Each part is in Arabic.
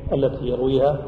التي يرويها،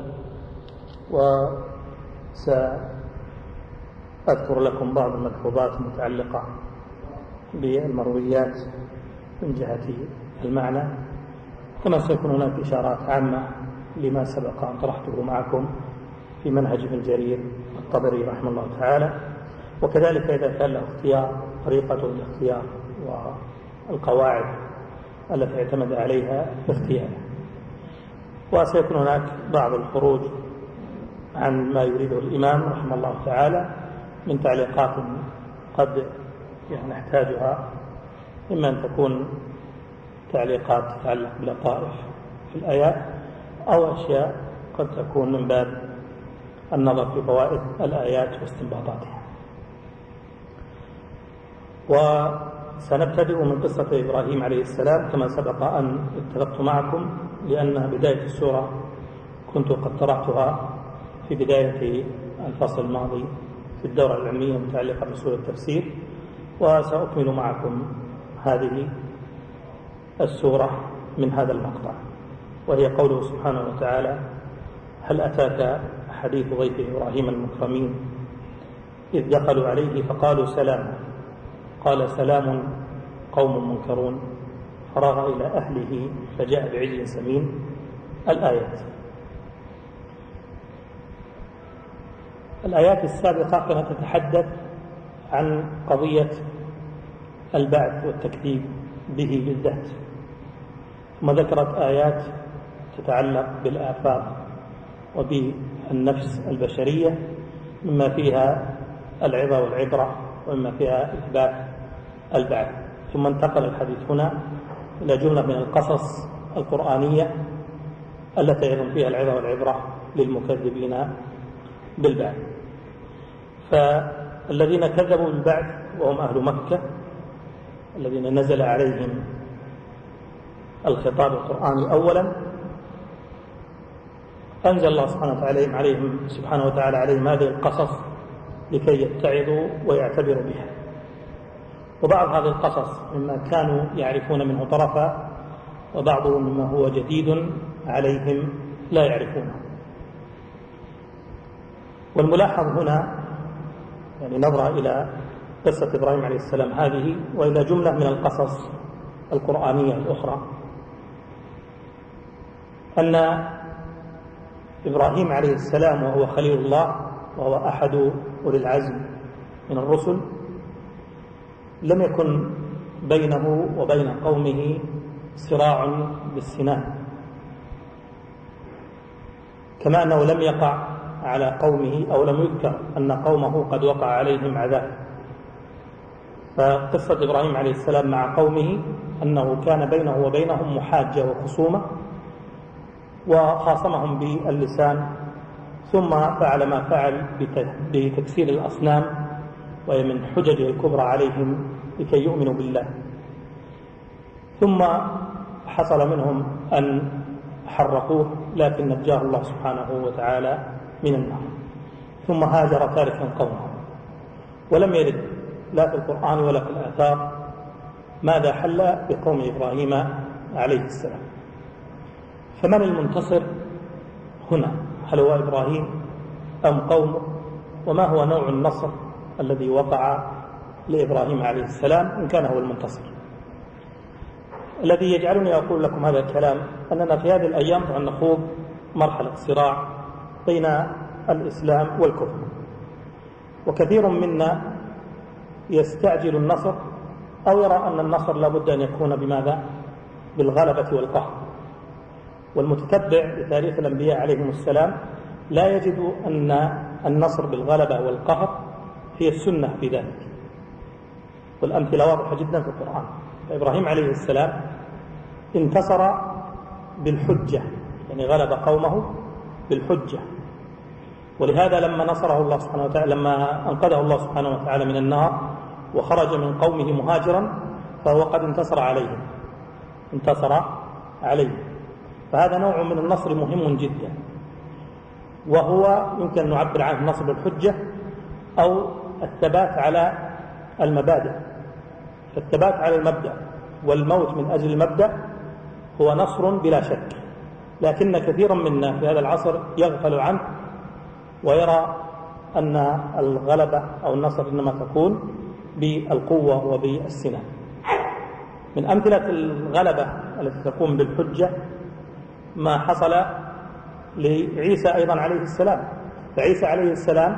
وسأذكر لكم بعض الملحوظات المتعلقة بالمرويات من جهة المعنى، كما سيكون هناك إشارات عامة لما سبق أن طرحته معكم في منهج ابن جرير الطبري رحمه الله تعالى، وكذلك إذا كان له اختيار طريقة الاختيار والقواعد التي اعتمد عليها في اختياره. وسيكون هناك بعض الخروج عن ما يريده الإمام رحمه الله تعالى من تعليقات قد نحتاجها، إما أن تكون تعليقات تتعلق بلطائف في الآيات، أو أشياء قد تكون من باب النظر في فوائد الآيات واستنباطاتها. وسنبتدئ من قصة إبراهيم عليه السلام كما سبق أن اتفقت معكم، لأنها بداية السورة كنت قد طرحتها في بداية الفصل الماضي في الدورة العلمية المتعلقة بسورة التفسير، وسأكمل معكم هذه السورة من هذا المقطع، وهي قوله سبحانه وتعالى: هل أتاك حديث ضيف إبراهيم المكرمين إذ دخلوا عليه فقالوا سلاما قال سلام قوم منكرون فراغ إلى أهله فجاء بعجل سمين. الآيات السابقة كانت تتحدث عن قضية البعث والتكذيب به بالذات، ثم ذكرت آيات تتعلق بالآفاق وبالنفس البشرية مما فيها العظة والعبرة ومما فيها إثبات البعث، ثم انتقل الحديث هنا إلى جملة من القصص القرآنية التي أيضا فيها العظة والعبرة للمكذبين بالبعث. فالذين كذبوا بالبعث وهم أهل مكة الذين نزل عليهم الخطاب القرآني أولا، أنزل الله سبحانه وتعالى عليهم هذه القصص لكي يتعظوا ويعتبروا بها. وبعض هذه القصص مما كانوا يعرفون منه طرفا، وبعضه مما هو جديد عليهم لا يعرفونه. والملاحظ هنا نظرة إلى قصة إبراهيم عليه السلام هذه وإلى جملة من القصص القرآنية الأخرى، أن إبراهيم عليه السلام وهو خليل الله وهو أحد أولي العزم من الرسل لم يكن بينه وبين قومه صراع بالسنان، كما أنه لم يقع على قومه أو لم يذكر أن قومه قد وقع عليهم عذاب. فقصة إبراهيم عليه السلام مع قومه أنه كان بينه وبينهم محاجة وخصومة، وخاصمهم باللسان، ثم فعل ما فعل بتكسير الأصنام، وهي من حججه الكبرى عليهم لكي يؤمنوا بالله. ثم حصل منهم أن حرقوه، لكن نجاه الله سبحانه وتعالى من النار، ثم هاجر تاركا قومه. ولم يرد لا في القرآن ولا في الآثار ماذا حل بقوم إبراهيم عليه السلام. فمن المنتصر هنا؟ هل هو إبراهيم أم قومه؟ وما هو نوع النصر الذي وقع لإبراهيم عليه السلام إن كان هو المنتصر؟ الذي يجعلني أقول لكم هذا الكلام أننا في هذه الأيام نخوض مرحلة صراع بين الإسلام والكفر، وكثير منا يستعجل النصر أو يرى أن النصر لا بد أن يكون بماذا؟ بالغلبة والقهر. والمتتبع لتاريخ الأنبياء عليهم السلام لا يجد أن النصر بالغلبة والقهر هي السنة في ذلك، والأمثلة واضحة جدا في القرآن. فإبراهيم عليه السلام انتصر بالحجة، يعني غلب قومه بالحجة. ولهذا لما نصره الله سبحانه وتعالى، لما أنقذه الله سبحانه وتعالى من النار وخرج من قومه مهاجرا، فهو قد انتصر عليهم. فهذا نوع من النصر مهم جدا، وهو يمكن أن نعبر عنه النصر بالحجة أو الثبات على المبادئ. فالثبات على المبدأ والموت من أجل المبدأ هو نصر بلا شك، لكن كثيرا منا في هذا العصر يغفل عنه ويرى أن الغلبة أو النصر إنما تكون بالقوة وبالسنان. من أمثلة الغلبة التي تكون بالحجة ما حصل لعيسى أيضا عليه السلام. فعيسى عليه السلام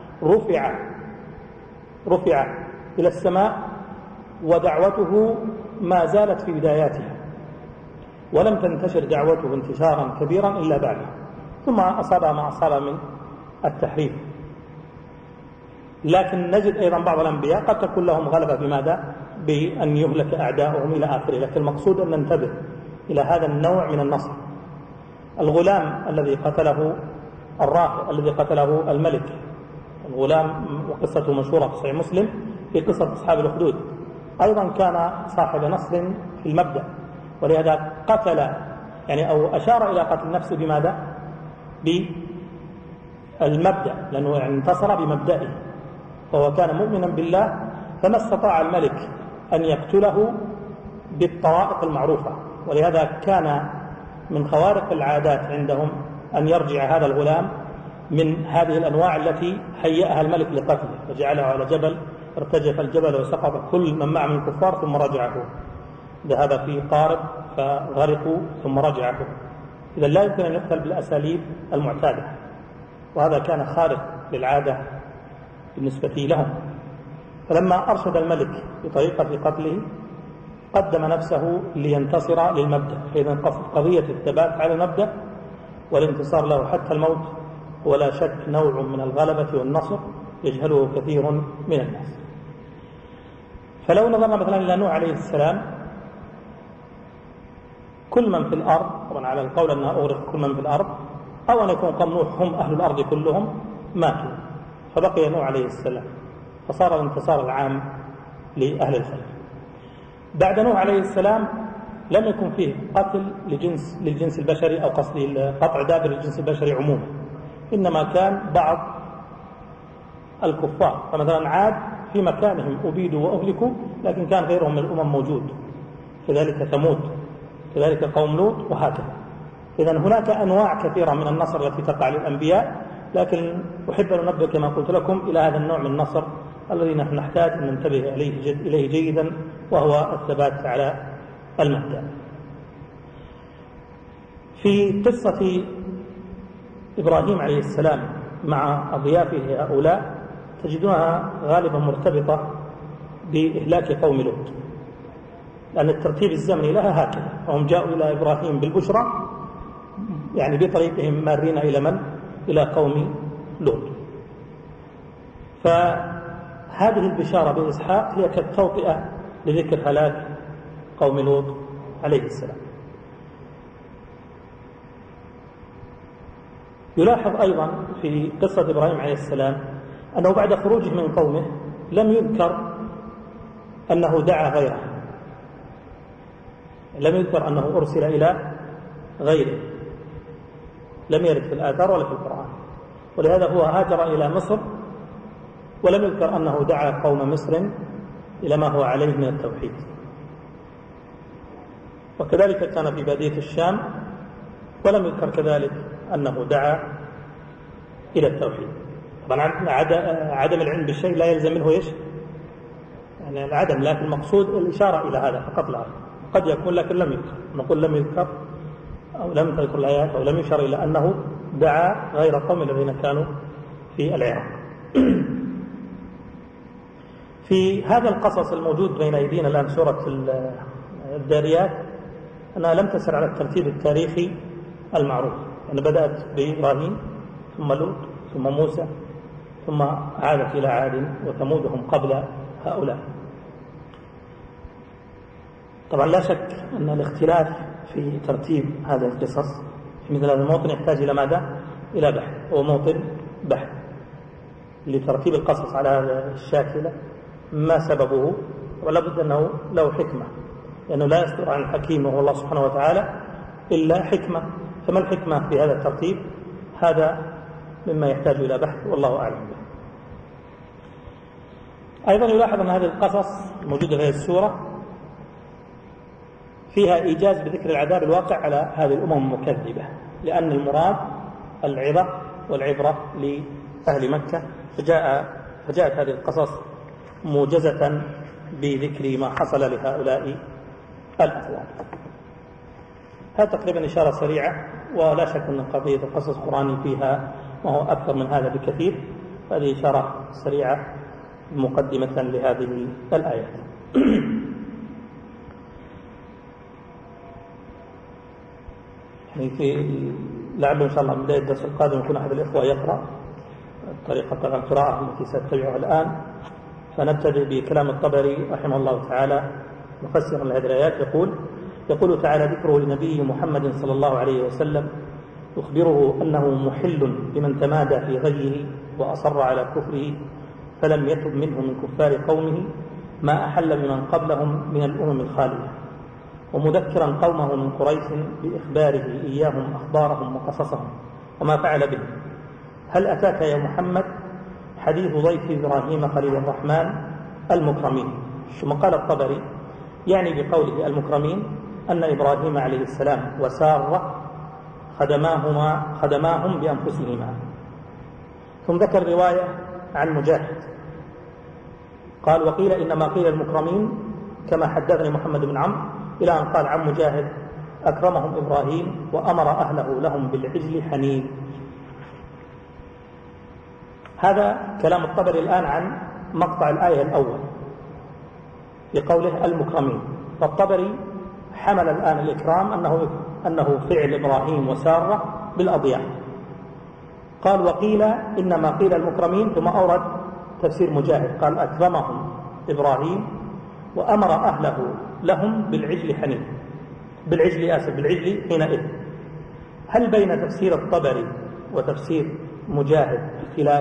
رفع إلى السماء ودعوته ما زالت في بداياتها، ولم تنتشر دعوته انتشارا كبيرا إلا بعده، ثم أصاب ما أصاب من التحريف. لكن نجد أيضا بعض الأنبياء قد تكون لهم غلبة بماذا؟ بأن يهلك أعداؤهم إلى آخره. لكن المقصود أن ننتبه إلى هذا النوع من النصر. الغلام الذي قتله الراهب الذي قتله الملك، الغلام وقصته مشهورة في صحيح مسلم في قصة أصحاب الأخدود، أيضا كان صاحب نصر في المبدأ، ولهذا قتل يعني أو أشار إلى قتل نفسه بماذا؟ بالمبدأ، لأنه يعني انتصر بمبدئه، فهو كان مؤمنا بالله، فما استطاع الملك أن يقتله بالطرائق المعروفة. ولهذا كان من خوارق العادات عندهم أن يرجع هذا الغلام من هذه الأنواع التي هيأها الملك لقتله، فجعله على جبل، ارتجف الجبل وسقط كل من معه من الكفار، ثم رجعه، ذهب في قارب فغرقوا ثم رجعه. إذا لا يمكن أن يقتل بالأساليب المعتادة، وهذا كان خارق للعادة بالنسبة لهم. فلما أرشد الملك بطريقة قتله قدم نفسه لينتصر للمبدأ. فإذا قضية الثبات على المبدأ والانتصار له حتى الموت ولا شك نوع من الغلبة والنصر يجهله كثير من الناس. فلو نظرنا مثلا إلى نوح عليه السلام، كل من في الأرض، طبعا على القول أنها أغرق كل من في الأرض، أو أن يكون قوم نوح هم أهل الأرض كلهم ماتوا، فبقي نوح عليه السلام، فصار الانتصار العام لأهل الخير. بعد نوح عليه السلام لم يكن فيه قتل للجنس البشري، أو قصدي قطع دابر الجنس البشري عموما، إنما كان بعض الكفار، فمثلا عاد في مكانهم أبيدوا وأهلكوا، لكن كان غيرهم من الأمم موجود، كذلك ثمود، كذلك قوم لوط، وهكذا. إذن هناك أنواع كثيرة من النصر التي تقع للأنبياء، لكن أحب أن أنبه كما قلت لكم إلى هذا النوع من النصر الذي نحن نحتاج أن ننتبه إليه جيدا، وهو الثبات على المبدأ. في قصة إبراهيم عليه السلام مع أضيافه هؤلاء تجدونها غالبا مرتبطة بإهلاك قوم لوط، لأن الترتيب الزمني لها هكذا، وهم جاءوا إلى إبراهيم بالبشرى يعني بطريقهم مارين إلى من؟ إلى قوم لوط. فهذه البشارة بإسحاق هي كالتوطئة لذكر هلاك قوم لوط عليه السلام. يلاحظ أيضا في قصة إبراهيم عليه السلام أنه بعد خروجه من قومه لم يذكر أنه دعا غيره، لم يذكر أنه أرسل إلى غيره، لم يرد في الآثار ولا في القرآن. ولهذا هو هاجر إلى مصر ولم يذكر أنه دعا قوم مصر إلى ما هو عليه من التوحيد. وكذلك كان في بادية الشام ولم يذكر كذلك أنه دعا إلى التوحيد. طبعا عدم العلم بالشيء لا يلزم منه إيش؟ يعني العدم، لكن المقصود الإشارة إلى هذا فقط لا. قد يكون لكن لم يذكر، نقول لم يذكر أو لم تذكر الآيات أو لم يشر إلى أنه دعا غير القوم الذين كانوا في العراق. في هذا القصص الموجود بين أيدينا الآن سورة الذاريات أنها لم تسر على الترتيب التاريخي المعروف، أن بدأت بإبراهيم ثم لوط ثم موسى ثم عادت إلى عاد وثمود هم قبل هؤلاء. طبعا لا شك أن الاختلاف في ترتيب هذه القصص في مثل هذا الموطن يحتاج إلى ماذا؟ إلى بحث، هو موطن بحث لترتيب القصص على هذا الشاكلة. ما سببه؟ ولا بد أنه له حكمة، لأنه لا يصدر عن الحكيم وهو الله سبحانه وتعالى إلا حكمة. فما الحكمة في هذا الترتيب؟ هذا مما يحتاج إلى بحث والله أعلم به. أيضا يلاحظ أن هذه القصص الموجودة في هذه السورة فيها إيجاز بذكر العذاب الواقع على هذه الأمم المكذبة، لأن المراد العظة والعبرة لأهل مكة، فجاءت هذه القصص موجزة بذكر ما حصل لهؤلاء الأقوام. هذا تقريبا إشارة سريعة، ولا شك أن قضية القصص القرآني فيها ما هو أكثر من هذا بكثير. هذه إشارة سريعة مقدمة لهذه الآيات. لعله إن شاء الله من بداية الدرس القادم يكون أحد الإخوة يقرأ طريقة القراءة التي سأتبعها الآن. فنبتدئ بكلام الطبري رحمه الله تعالى مفسرا لهذه الآيات. يقول تعالى: ذكره لنبي محمد صلى الله عليه وسلم يخبره أنه محل لمن تمادى في غيه وأصر على كفره فلم يتب منه من كفار قومه ما أحل بمن قبلهم من الأمم الخالية، ومذكرا قومه من قريش بإخباره إياهم أخبارهم وقصصهم وما فعل به. هل أتاك يا محمد حديث ضيف إبراهيم خليل الرحمن المكرمين؟ ثم قال الطبري يعني بقوله المكرمين أن إبراهيم عليه السلام وسارة خدماهم بأنفسهما. ثم ذكر رواية عن مجاهد قال: وقيل إنما قيل المكرمين كما حدثني محمد بن عمرو، إلى أن قال عن مجاهد: أكرمهم إبراهيم وأمر أهله لهم بالعجل حنين. هذا كلام الطبري الآن عن مقطع الآية الأول في قوله المكرمين. فالطبري حمل الآن الإكرام أنه فعل إبراهيم وسارة بالأضياف. قال: وقيل إنما قيل المكرمين، ثم أورد تفسير مجاهد قال: أكرمهم إبراهيم وأمر أهله لهم بالعجل حنين، بالعجل حينئذ. هل بين تفسير الطبري وتفسير مجاهد اختلاف؟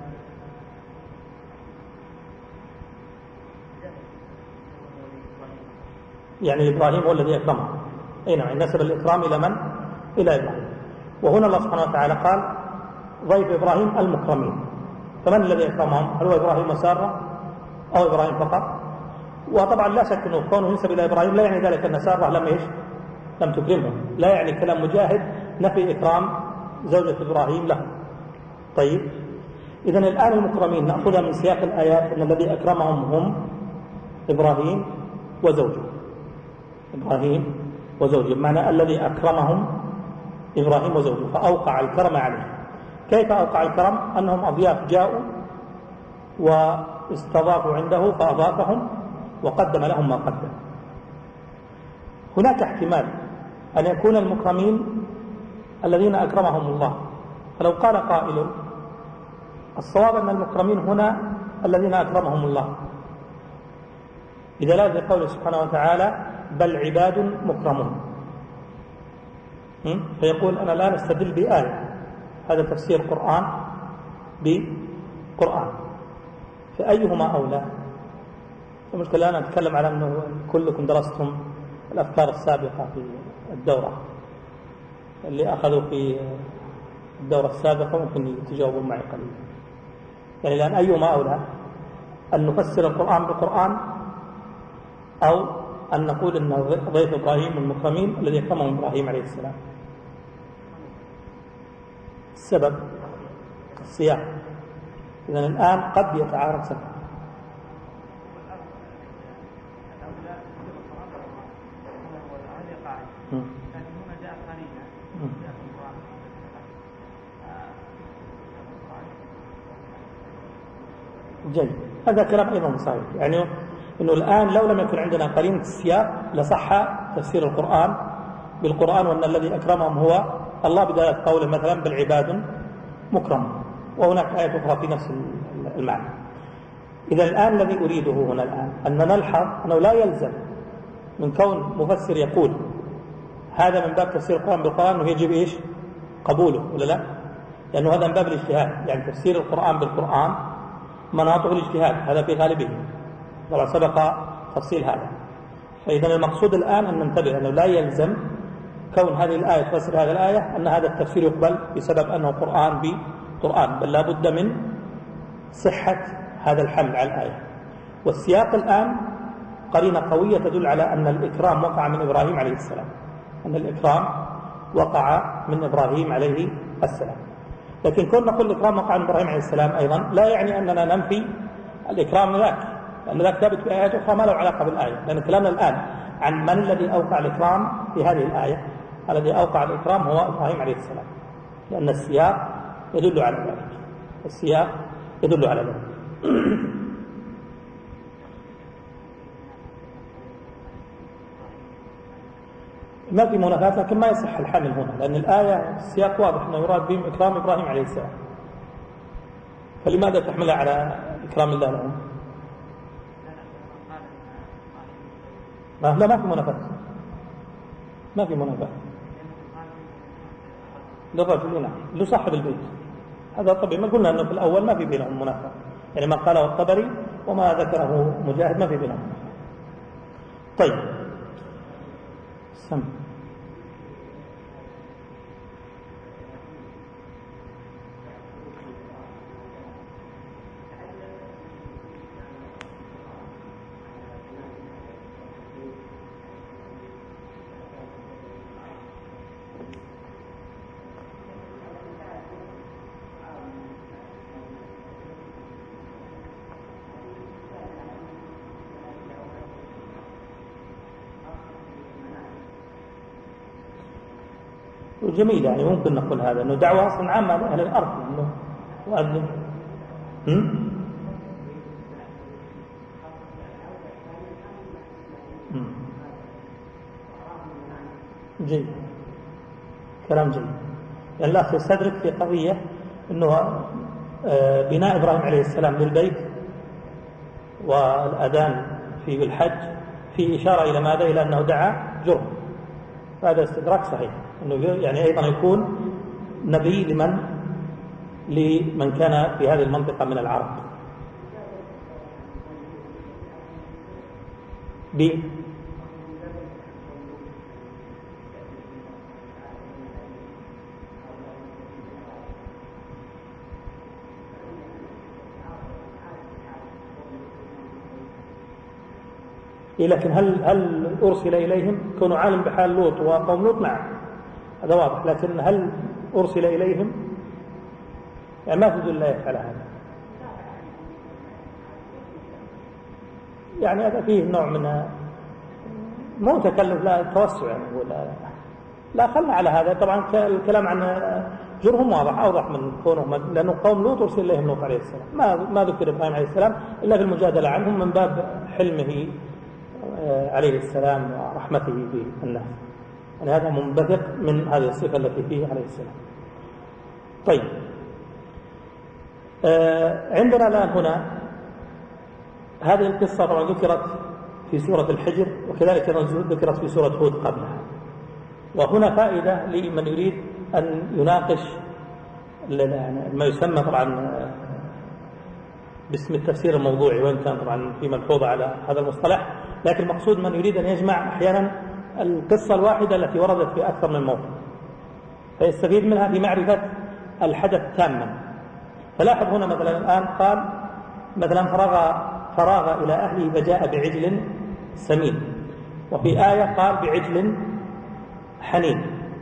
يعني إبراهيم هو الذي أكرمه، أي نعم، نسب الإكرام إلى من؟ إلى إبراهيم. وهنا الله سبحانه وتعالى قال ضيف إبراهيم المكرمين، فمن الذي أكرمهم؟ هل هو إبراهيم وسارة أو إبراهيم فقط؟ وطبعا لا شك أنه كونه ينسب إلى إبراهيم لا يعني ذلك أن سارة لم تكرمه، لا يعني كلام مجاهد نفي إكرام زوجة إبراهيم له. طيب، إذن الآن المكرمين نأخذها من سياق الآيات أن الذي أكرمهم هم إبراهيم وزوجه، بمعنى الذي أكرمهم إبراهيم وزوجه، فأوقع الكرم عليه. كيف أوقع الكرم؟ أنهم أضياف جاءوا واستضافوا عنده فأضافهم وقدم لهم ما قدم. هناك احتمال أن يكون المكرمين الذين أكرمهم الله، فلو قال قائل الصواب أن المكرمين هنا الذين أكرمهم الله، إذا لا بقوله سبحانه وتعالى بل عباد مكرمون، فيقول أنا لا نستدل بآية، هذا تفسير قرآن بقرآن، فأيهما أولى؟ المشكلة أنا أتكلم على أنه كلكم درستم الأفكار السابقة في الدورة، اللي أخذوا في الدورة السابقة ممكن يتجاوبون معي قليلا. يعني الآن أيهما أولى؟ أن نفسر القرآن بالقرآن أو أن نقول أن ضيف إبراهيم المكرمين الذي أكرمهم إبراهيم عليه السلام؟ السبب السياق. إذن الآن قد يتعارض سبب. جيد، هذا كلام أيضا صحيح، يعني إنه الآن لو لم يكن عندنا قرينة السياق لصح تفسير القرآن بالقرآن، وأن الذي أكرمهم هو الله بداية قوله مثلا بالعباد مكرم، وهناك آية أخرى في نفس المعنى. إذا الآن الذي أريده هنا الآن أن نلحظ أنه لا يلزم من كون مفسر يقول هذا من باب تفسير القرآن بالقرآن أنه يجب إيش؟ قبوله ولا لا؟ لأنه هذا من باب الاجتهاد، يعني تفسير القرآن بالقرآن مناطق الاجتهاد، هذا في غالبه، طبعا سبق تفصيل هذا. فإذا المقصود الآن أن ننتبه أنه لا يلزم كون هذه الآية تفسر هذه الآية أن هذا التفسير يقبل بسبب أنه قرآن بقرآن، بل لا بد من صحة هذا الحمل على الآية. والسياق الآن قرينة قوية تدل على أن الإكرام وقع من إبراهيم عليه السلام، أن الإكرام وقع من إبراهيم عليه السلام. لكن كنا نقول الإكرام وقع من إبراهيم عليه السلام أيضا لا يعني أننا ننفي الإكرام ذاك، لأن ذاك ثابت في آيات أخرى ما له علاقة بالآية، لأن كلامنا الآن عن من الذي أوقع الإكرام في هذه الآية. الذي أوقع الإكرام هو إبراهيم عليه السلام، لأن السياق يدل على ذلك، السياق يدل على ذلك. ما في منافاة، لكن ما يصح الحمل هنا، لأن الآية السياق واضح أنه يراد بهم إكرام إبراهيم عليه السلام، فلماذا تحملها على إكرام الله لهم؟ لا ما في منافاة، ما في منافاة للرجل نعم لصاحب البيت، هذا طبيعي. ما قلنا أنه في الأول ما في بينهم منافاة، يعني ما قاله الطبري وما ذكره مجاهد ما في بينهم منافاة. طيب سم جميل، يعني ممكن نقول هذا أنه دعوة أصلا عامة لأهل الأرض، أنه وأذن جيد، كلام جيد. يعني الأخ يستدرك في قضية أنه بناء إبراهيم عليه السلام للبيت والأذان في الحج في إشارة إلى ماذا؟ إلى أنه دعا جرم، هذا استدراك صحيح، أنه يعني أيضا يكون نبي لمن كان في هذه المنطقة من العرب. لكن هل أرسل إليهم؟ كونوا عالم بحال لوط وقوم لوط نعم هذا واضح، لكن هل أرسل إليهم؟ يعني ما تدل الآية على هذا، يعني هذا فيه نوع من مو تكلف، لا توسع يعني، ولا لا خلنا على هذا. طبعا الكلام عن جرهم واضح أوضح من كونه، لأنه قوم لوط أرسل إليهم لوط عليه السلام، ما ذكر إبراهيم عليه السلام إلا في المجادلة عنهم من باب حلمه عليه السلام ورحمته بالناس، يعني هذا منبثق من هذه الصفة التي فيه عليه السلام. طيب عندنا الآن هنا هذه القصة طبعا ذكرت في سورة الحجر، وكذلك ذكرت في سورة هود قبلها. وهنا فائدة لمن يريد أن يناقش ما يسمى طبعا باسم التفسير الموضوعي، وإن كان طبعا في ملحوظة على هذا المصطلح، لكن المقصود من يريد أن يجمع أحيانا القصة الواحدة التي وردت في أكثر من موضع فيستفيد منها في معرفة الحدث تاما. فلاحظ هنا مثلا الآن قال مثلا فراغ إلى أهله فجاء بعجل سمين، وفي آية قال بعجل حنين.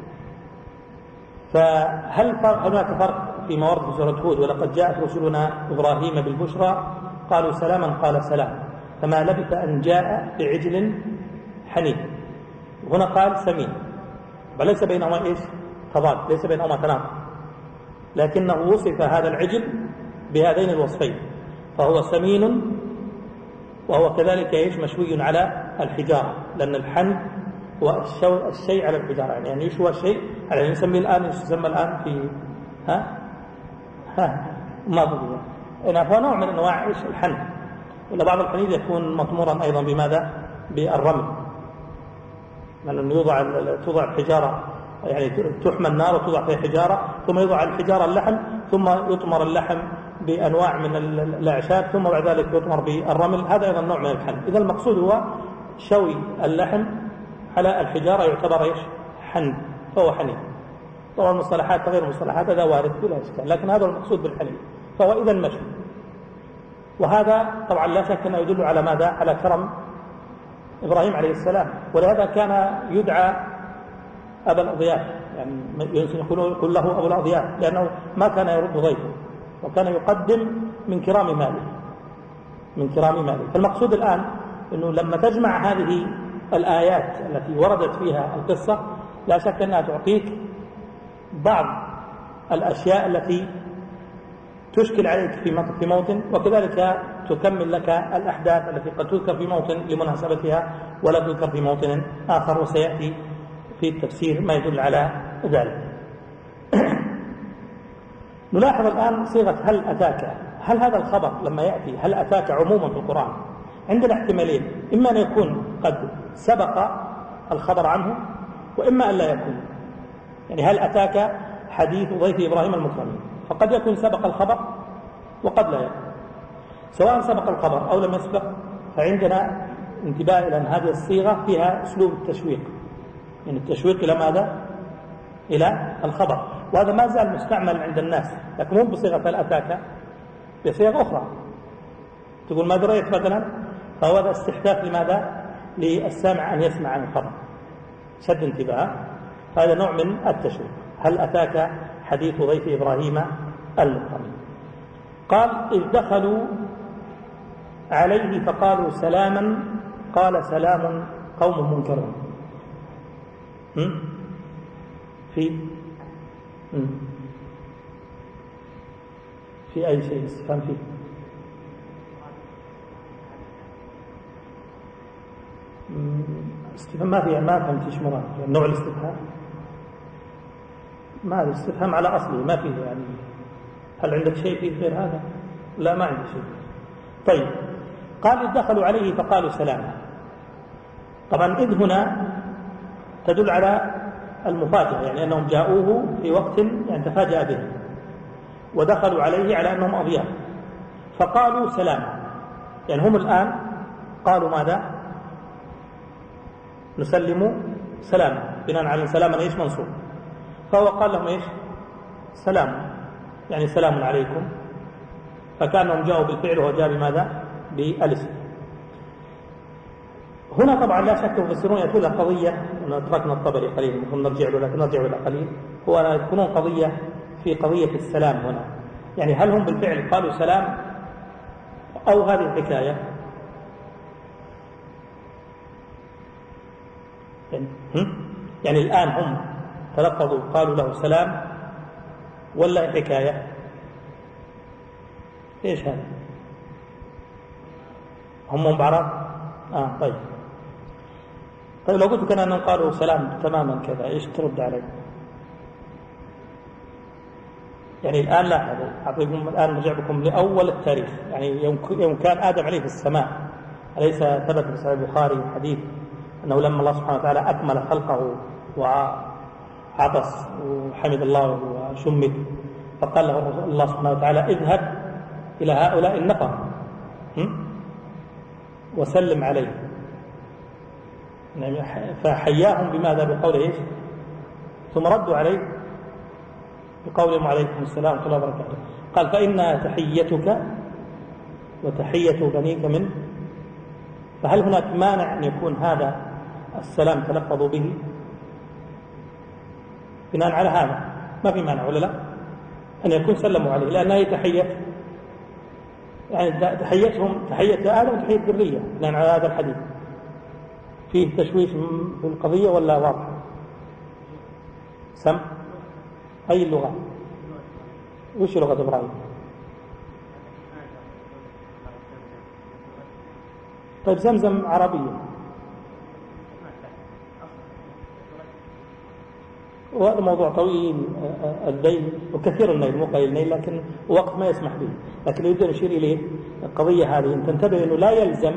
فهل هناك فرق فيما ورد في سورة هود ولقد جاءت رسلنا إبراهيم بالبشرى قالوا سلاما قال سلام فما لبث أن جاء بعجل حنين، هنا قال سمين، وليس بينهما إيش تضاد، ليس بينهما تناقض، لكنه وصف هذا العجل بهذين الوصفين، فهو سمين وهو كذلك إيش مشوي على الحجارة، لأن الحن هو الشيء على الحجارة، يعني يشوى الشيء على نسميه الآن يسمى الآن في ما ضبط هنا، فهو نوع من أنواع إيش الحن. ولا بعض الحنيذ يكون مطمورا أيضا بماذا؟ بالرمل، لأنه توضع الحجارة، يعني تحمى النار وتوضع فيها حجارة، ثم يوضع الحجارة اللحم، ثم يطمر اللحم بأنواع من الأعشاب، ثم بعد ذلك يطمر بالرمل، هذا أيضا نوع من الحن. إذا المقصود هو شوي اللحم على الحجارة يعتبر إيش حن، فهو حنين. طبعا المصطلحات تغير المصطلحات هذا وارد بلا إشكال، لكن هذا المقصود بالحنين، فهو إذا مشوي. وهذا طبعا لا شك أنه يدل على ماذا؟ على كرم إبراهيم عليه السلام، ولهذا كان يدعى أبا الأضياف، يعني يقول له أبو الأضياف، لأنه ما كان يرد ضيفه وكان يقدم من كرام ماله. فالمقصود الآن أنه لما تجمع هذه الآيات التي وردت فيها القصة لا شك أنها تعطيك بعض الأشياء التي تشكل عليك في موطن، وكذلك تكمل لك الأحداث التي قد تذكر في موطن لمناسبتها ولا تذكر في موطن آخر، وسيأتي في التفسير ما يدل على ذلك. نلاحظ الآن صيغة هل أتاك. هل هذا الخبر لما يأتي هل أتاك عموما في القرآن عندنا احتمالين، إما أن يكون قد سبق الخبر عنه، وإما أن لا يكون. يعني هل أتاك حديث ضيف إبراهيم المكرمين، فقد يكون سبق الخبر وقد لا يكون. سواء سبق الخبر أو لم يسبق فعندنا انتباه إلى أن هذه الصيغة فيها أسلوب التشويق، يعني التشويق إلى ماذا؟ إلى الخبر، وهذا ما زال مستعمل عند الناس، لكن مو بصيغة هل أتاك، بصيغة أخرى تقول ما دريت مثلا، فهو هذا استحداث لماذا؟ للسامع أن يسمع عن الخبر، شد انتباه. هذا نوع من التشويق. هل أتاك حديث ضيف إبراهيم المكرمين. قال إذ دخلوا عليه فقالوا سلاما قال سلام قوم منكرون. في أي شيء استفهام فيه؟ استفهام ما فيه، ما فهمت ايش مراد نوع الاستفهام. ما الاستفهام على أصله ما فيه، يعني هل عندك شيء فيه غير هذا؟ لا ما عندي شيء. طيب قال إذ دخلوا عليه فقالوا سلاما. طبعا إذ هنا تدل على المفاجأة، يعني أنهم جاءوه في وقت يعني تفاجأ به، ودخلوا عليه على أنهم أضياف فقالوا سلاما. يعني هم الآن قالوا ماذا؟ نسلم سلاما، بناء على سلاما ايش منصوب، فهو قال لهم ايش؟ سلام، يعني سلام عليكم، فكانهم جاءوا بالفعل وهو جاء بماذا؟ بالاسم. هنا طبعا لا شك المفسرون يقول قضية، تركنا الطبري قليلا نرجع له، لكن نرجع إلى قليل، هو يذكرون قضية في قضية السلام هنا، يعني هل هم بالفعل قالوا سلام أو هذه الحكاية؟ يعني الآن هم تلفظوا قالوا له سلام ولا حكاية؟ إيش هذا؟ هم بعرف؟ طيب لو قلت لك أنهم قالوا سلام تماما كذا إيش ترد علي؟ يعني الآن لاحظوا، أعطيكم الآن نرجع بكم لأول التاريخ، يعني يوم كان آدم عليه في السماء، أليس ثبت في صحيح البخاري حديث أنه لما الله سبحانه وتعالى أكمل خلقه وعطس وحمد الله وشمت، فقال له الله سبحانه وتعالى اذهب إلى هؤلاء النفر وسلم عليه، فحياهم بماذا؟ بقوله ايش؟ ثم ردوا عليه بقولهم عليكم السلام ورحمة الله وبركاته. قال فإن تحيتك وتحية بنيك منه. فهل هناك مانع أن يكون هذا السلام تلفظوا به؟ بناء على هذا ما في مانع ولا لا أن يكون سلموا عليه، لأن هي تحية، يعني تحيتهم تحية آدم وتحية ذرية بناء على هذا الحديث. فيه تشويش في القضية ولا واضح؟ سم أي اللغة؟ وش لغة إبراهيم؟ طيب زمزم عربية، وهذا موضوع طويل الذيل وكثير النيل، مو قليل النيل، لكن وقت ما يسمح به. لكن يريد أن يشير إليه القضية هذه، أن تنتبه أنه لا يلزم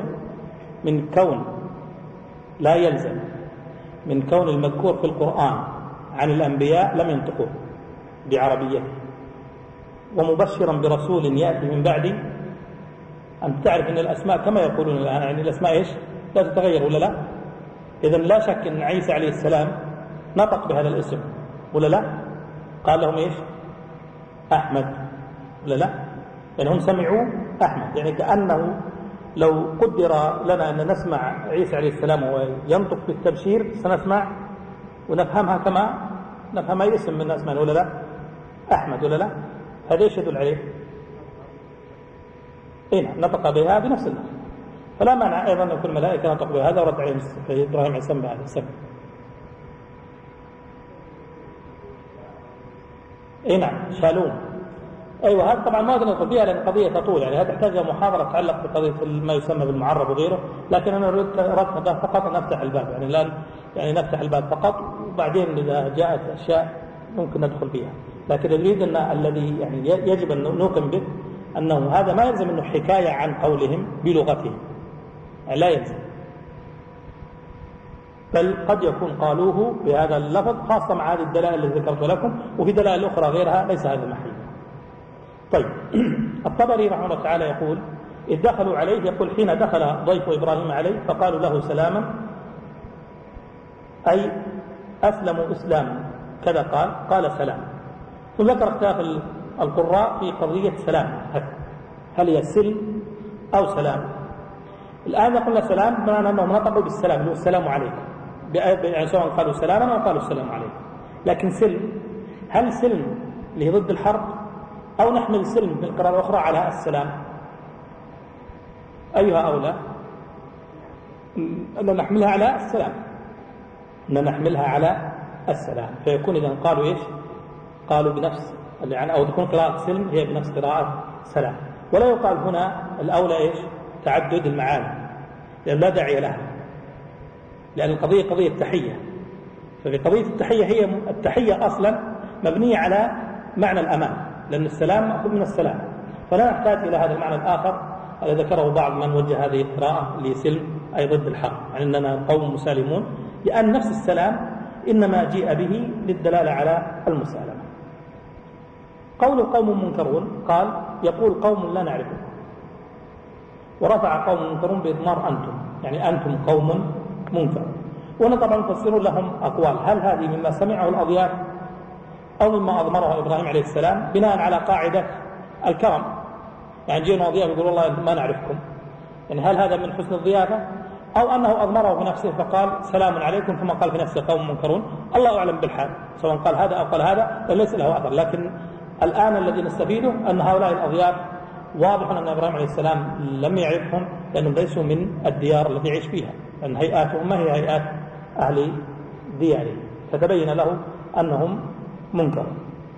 من كون المذكور في القرآن عن الأنبياء لم ينطقوه بعربية، ومبشرا برسول يأتي من بعدي، أن تعرف أن الأسماء كما يقولون الآن، يعني الأسماء إيش؟ لا تتغير ولا لا؟ إذن لا شك أن عيسى عليه السلام نطق بهذا الاسم ولا لا؟ قال لهم إيش؟ أحمد ولا لا؟ يعني هم سمعوا أحمد، يعني كأنه لو قدر لنا أن نسمع عيسى عليه السلام وينطق بالتبشير سنسمع ونفهمها كما نفهم أي اسم من أسماء ولا لا؟ أحمد ولا لا؟ هذا ايش يدل عليه؟ نطق بها بنفس اللفظ، فلا مانع أيضا أن يكون الملائكة نطق بهذا ورد عليهم إبراهيم عليه السلام بهذا السبب. نعم شالوم. أيوة هذا طبعا ما أقدر ندخل فيها لأن قضية تطول، يعني هذا تحتاج محاضرة تتعلق بقضية ما يسمى بالمعرب وغيره، لكن أنا أردت فقط أن نفتح الباب، يعني الآن يعني نفتح الباب فقط، وبعدين إذا جاءت أشياء ممكن ندخل فيها. لكن أريد أن الذي يعني يجب أن نوقن به أنه هذا ما يلزم أنه حكاية عن قولهم بلغتهم، يعني لا يلزم، بل قد يكون قالوه بهذا اللفظ خاصة مع هذه الدلائل التي ذكرت لكم، وفي دلائل أخرى غيرها ليس هذا محل. طيب الطبري رحمه الله تعالى يقول إذ دخلوا عليه، يقول حين دخل ضيف إبراهيم عليه فقالوا له سلاما، أي أسلموا إسلاما، كذا قال سلام. ثم ذكر اختلاف القراء في قضية سلام، هل هي سلم أو سلام. الآن قلنا سلام بمعنى أنهم نطقوا بالسلام، اللي هو السلام عليكم، يعني سواء قالوا سلاما أو قالوا السلام عليكم. لكن سلم، هل سلم اللي هي ضد الحرب أو نحمل سلم في القراءة الأخرى على السلام؟ أيها أولى؟ أن نحملها على السلام، أن نحملها على السلام، فيكون إذا قالوا إيش؟ قالوا بنفس يعني، أو تكون قراءة سلم هي بنفس قراءة سلام. ولا يقال هنا الأولى إيش؟ تعدد المعاني، لأن لا داعي لها، لأن القضية قضية تحية، ففي قضية التحية هي التحية أصلا مبنية على معنى الأمان، لأن السلام مأخوذ من السلام، فلا نحتاج إلى هذا المعنى الآخر الذي ذكره بعض من وجه هذه القراءة لسلم أي ضد الحرب، يعني أننا قوم مسالمون، لأن نفس السلام إنما جيء به للدلالة على المسالمة. قول قوم منكرون، قال يقول قوم لا نعرفكم، ورفع قوم منكرون بإضمار أنتم، يعني أنتم قوم منكر. وهنا طبعا نفسرون لهم أقوال، هل هذه مما سمعه الأضياف أو مما أضمره إبراهيم عليه السلام بناء على قاعدة الكرم، يعني جينا أضياف يقول والله ما نعرفكم، يعني هل هذا من حسن الضيافة أو أنه أضمره بنفسه فقال سلام عليكم ثم قال في نفسه قوم منكرون؟ الله أعلم بالحال، سواء قال هذا أو قال هذا ليس له أثر. لكن الآن الذي نستفيده أن هؤلاء الأضياف واضح أن إبراهيم عليه السلام لم يعرفهم، لأنهم ليسوا من الديار التي يعيش فيها، لأن هيئاتهم ما هي هيئات أهل دياره، فتبين له أنهم منكرون.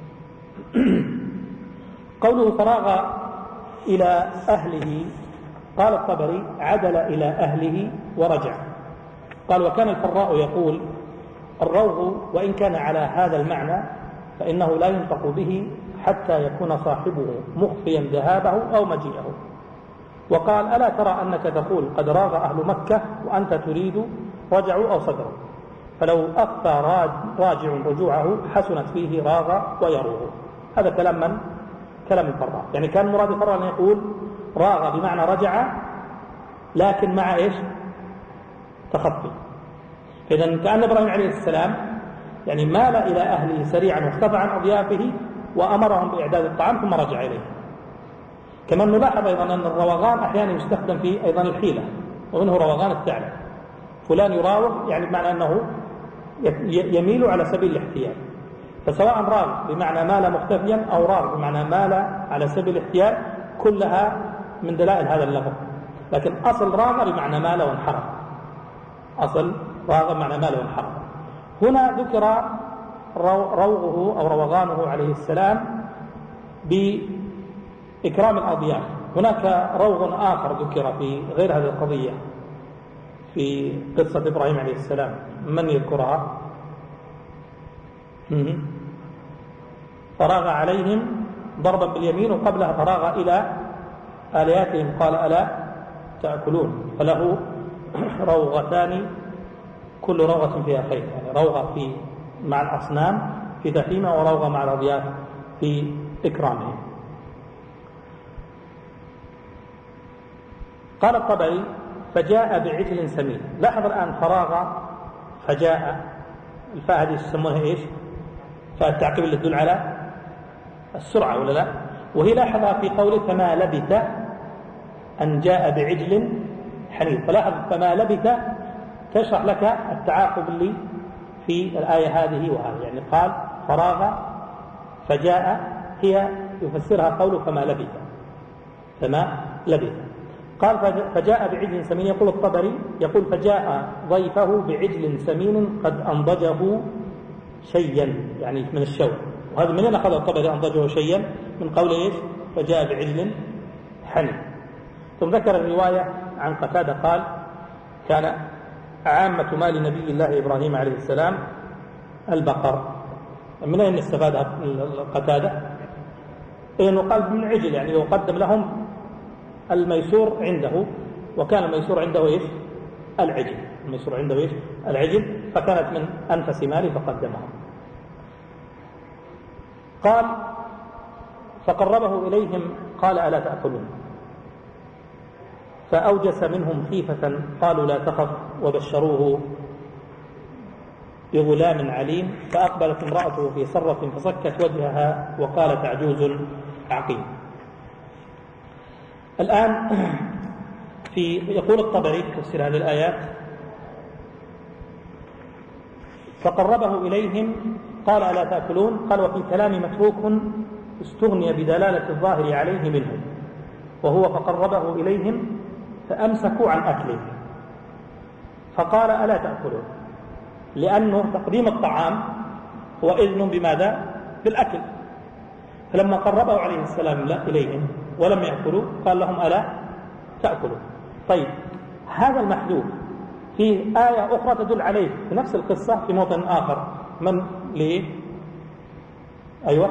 قوله فراغ إلى أهله، قال الطبري عدل إلى أهله ورجع. قال وكان الفراء يقول الروغ وإن كان على هذا المعنى فإنه لا ينطق به حتى يكون صاحبه مخفيا ذهابه أو مجيئه. وقال ألا ترى أنك تقول قد راغ أهل مكة وأنت تريد رجعوا أو صدروا، فلو أخفى راجع رجوعه حسنت فيه راغ ويروغ. هذا كلام من؟ كلام الفراء، يعني كان مراد الفراء أن يقول راغ بمعنى رجع، لكن مع إيش؟ تخفي. فإذا كأن إبراهيم عليه السلام يعني مال إلى أهله سريعا واختفى عن أضيافه وأمرهم بإعداد الطعام ثم رجع إليه. كما نلاحظ أيضا أن الروغان أحيانا يستخدم في أيضا الحيلة، ومنه روغان الثعلب، فلان يراوغ يعني بمعنى أنه يميل على سبيل الاحتيال، فسواء راغ بمعنى مال مختفيا أو راغ بمعنى مال على سبيل الاحتيال كلها من دلائل هذا اللفظ. لكن أصل راغ بمعنى مال وانحرف، أصل راغ بمعنى مال وانحرف. هنا ذكر روغه أو روغانه عليه السلام بإكرام الأضياف. هناك روغ آخر ذكر في غير هذه القضية في قصة إبراهيم عليه السلام، من يذكرها؟ فراغ عليهم ضربا باليمين، وقبلها فراغ إلى آلياتهم قال ألا تأكلون، فله روغتان كل روغة فيها خير، يعني روغة في مع الأصنام في تحريمها وروغة مع الأضياف في إكرامهم. قال الطبري فجاء بعجل سمين. لاحظ الآن فراغ فجاء، الفاء هذه يسمونها إيش؟ فاء التعقيب اللي تدل على السرعة ولا لا؟ وهي لاحظها في قوله فما لبث أن جاء بعجل حنيذ. فلاحظ فما لبث تشرح لك التعاقب اللي في الآية هذه وهذه، يعني قال فراغ فجاء، هي يفسرها قوله فما لبث. قال فجاء بعجل سمين. يقول الطبري يقول فجاء ضيفه بعجل سمين قد أنضجه شيئا، يعني من الشوى. وهذا منين أخذ الطبري أنضجه شيئا؟ من قول إيش؟ فجاء بعجل حنيذ. ثم ذكر الرواية عن قتادة قال كان عامة مال نبي الله إبراهيم عليه السلام البقر. من أين استفاد قتادة؟ إنه قال من عجل، يعني يقدم لهم الميسور عنده، وكان الميسور عنده إيش؟ العجل. الميسور عنده إيش؟ العجل، فكانت من أنفس ماله فقدمه. قال فقربه إليهم قال ألا تأكلون؟ فأوجس منهم خيفة قالوا لا تخف وبشروه بغلام عليم. فأقبلت امرأته في صرة فصكت وجهها وقالت عجوز عقيم. الآن يقول الطبري في تفسير هذه الآيات فقربه إليهم قال ألا تأكلون. قال وفي الكلام متروك استغني بدلالة الظاهر عليه منهم، وهو فقربه إليهم فأمسكوا عن أكله فقال ألا تأكلون، لأنه تقديم الطعام هو إذن بماذا؟ بالأكل. فلما قربه عليه السلام إليهم ولم يأكلوا قال لهم ألا تأكلوا. طيب هذا المحذوف في آية أخرى تدل عليه في نفس القصة في موطن آخر. من ليه؟ أيوة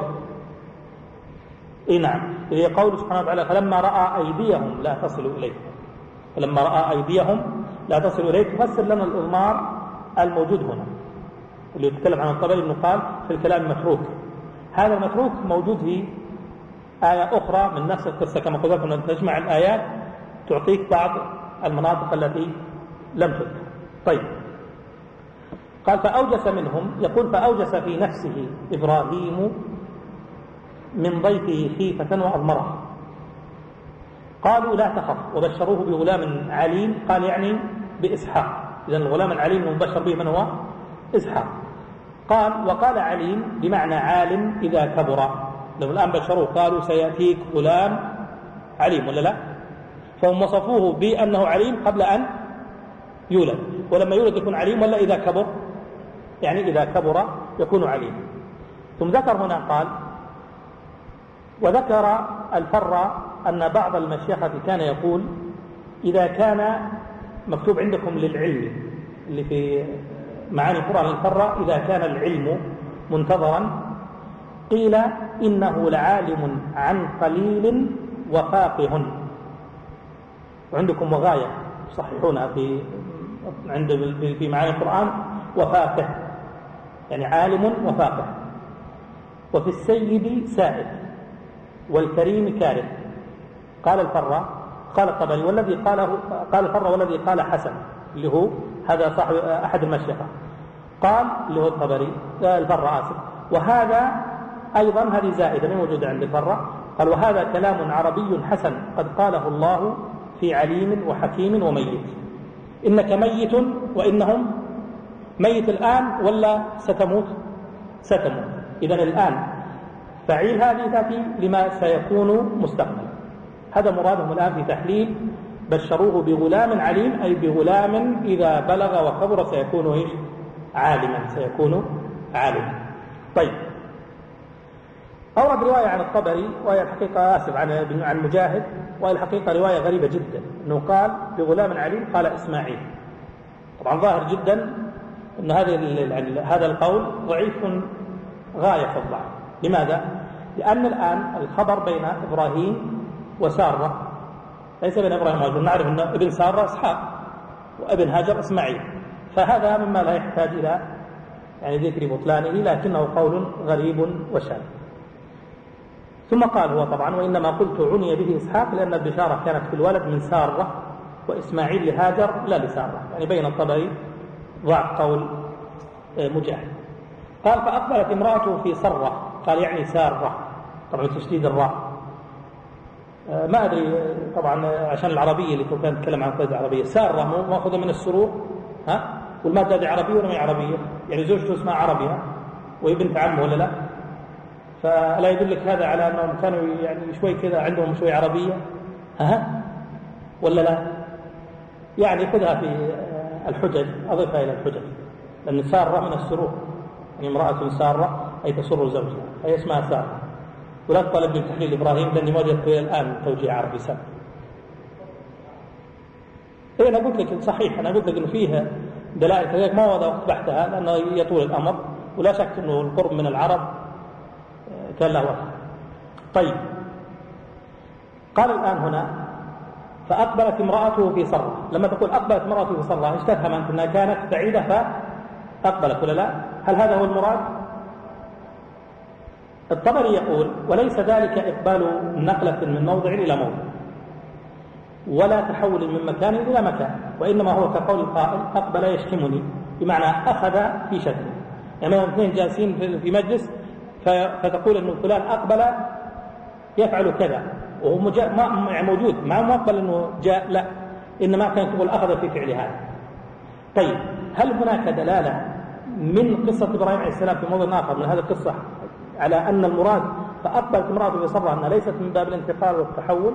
نعم، هي قول سبحانه وتعالى فلما رأى أيديهم لا تصل إليه. فلما رأى أيديهم لا تصل إليه تفسر لنا الإضمار الموجود هنا اللي يتكلم عن الطبري انه قال في الكلام متروك. هذا المتروك موجود في آية أخرى من نفس القصة كما قلت لكم أن تجمع الآيات تعطيك بعض المناطق التي لم تذكر. طيب قال فأوجس منهم، يقول فأوجس في نفسه إبراهيم من ضيفه خيفة وأضمره. قالوا لا تخف وبشروه بغلام عليم. قال يعني بإسحاق، إذن الغلام العليم المبشر به من هو؟ إسحاق. قال وقال عليم بمعنى عالم إذا كبر. لو الآن بشروه قالوا سيأتيك غلام عليم ولا لا؟ فهم وصفوه بأنه عليم قبل أن يولد، ولما يولد يكون عليم، ولا إذا كبر؟ يعني إذا كبر يكون عليم. ثم ذكر هنا قال وذكر الفر أن بعض المشيخة كان يقول إذا كان مكتوب عندكم للعلم اللي في معاني القرآن الفر إذا كان العلم منتظرا قيل إنه لعالم عن قليل وفاقه. وعندكم وغاية صحيحونها في معاني القرآن وفاقه، يعني عالم وفاقه. وفي السيد سائد والكريم كارم. قال الفر قال الطبري والذي قال الفر والذي قال حسن اللي هو هذا صاحب أحد المشيخة قال اللي هو الطبري الفر آسف. وهذا أيضا هذه زائدة من موجودة عند الفر. قال وهذا كلام عربي حسن قد قاله الله في عليم وحكيم وميت. إنك ميت وإنهم ميت الآن ولا ستموت؟ ستموت. إذن الآن فعيل هذه تأتي لما سيكون مستقبلا. هذا مرادهم الآن في تحليل بشروه بغلام عليم، أي بغلام إذا بلغ وكبر سيكون إيش؟ عالما، سيكون عالما. طيب أورد رواية عن الطبري وهي الحقيقة آسف عن مجاهد، وهي الحقيقة رواية غريبة جدا، أنه قال بغلام عليم قال إسماعيل. طبعا ظاهر جدا أن هذا القول ضعيف غاية في الضعف. لماذا؟ لأن الآن الخبر بين إبراهيم وسارة ليس بين إبراهيم وهاجر. نعرف أن ابن سارة إسحاق وابن هاجر إسماعيل، فهذا مما لا يحتاج إلى يعني ذكر بطلانه، لكنه قول غريب وشاذ. ثم قال هو طبعا وإنما قلت عني به إسحاق لأن البشارة كانت في الولد من سارة وإسماعيل لهاجر لا لسارة، يعني بين الطبري ضعف قول مجاهد. قال فأقبلت امرأته في صرة، قال يعني سارة طبعا تشديد الراء، ما أدري طبعا عشان العربية اللي كنت أتكلم عن قيد العربية، سارة مأخوذة من السرور، ها، والمادة دي عربية ولا ما هي عربية؟ يعني زوجته اسمها عربية وهي بنت عمه ولا لا؟ فلا يدلك هذا على أنهم كانوا يعني شوي كذا عندهم شوي عربية، ها ولا لا؟ يعني خذها في الحجج، أضيفها إلى الحجج، لأن سارة من السرور، يعني امرأة سارة أي تسر زوجها، هي اسمها سارة. ولا تطالب بالتحليل إبراهيم لأني ما وجدت الآن توجيه عربي سابق. إيه أنا قلت لك صحيح، أنا قلت لك إنه فيها دلائل كذلك ما وضع وقت بحثها لأنه يطول الأمر، ولا شك إنه القرب من العرب كان له وقت. طيب قال الآن هنا فأقبلت امرأته في صرة. لما تقول أقبلت امرأته في صرة ايش تفهم أنت؟ أنها كانت بعيدة فأقبلت ولا لا؟ هل هذا هو المراد؟ الطبري يقول وليس ذلك إقبال نقلة من موضع إلى موضع ولا تحول من مكان إلى مكان، وإنما هو كقول القائل أقبل يشتمني، بمعنى أخذ في شتم. يعني اثنين جالسين في مجلس فتقول أنه فلان أقبل يفعل كذا وهو موجود، ما مقبل أنه جاء، لا، إنما كان تقول أخذ في فعل هذا. طيب هل هناك دلالة من قصة إبراهيم عليه السلام في موضوع آخر من هذه القصة على أن المراد فأقبلت امرأته في صرة أنها ليست من باب الانتقال والتحول؟